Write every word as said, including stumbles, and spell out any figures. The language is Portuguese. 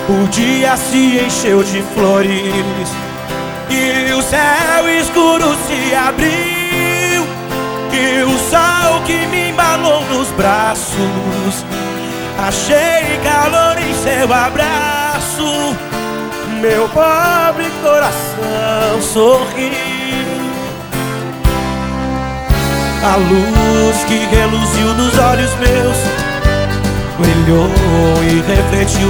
O dia se encheu de flores e o céu escuro se abriu, e o sol que me embalou nos braços, achei calor em seu abraço. Meu pobre coração sorriu. A luz que reluziu nos olhos meus brilhou e refletiu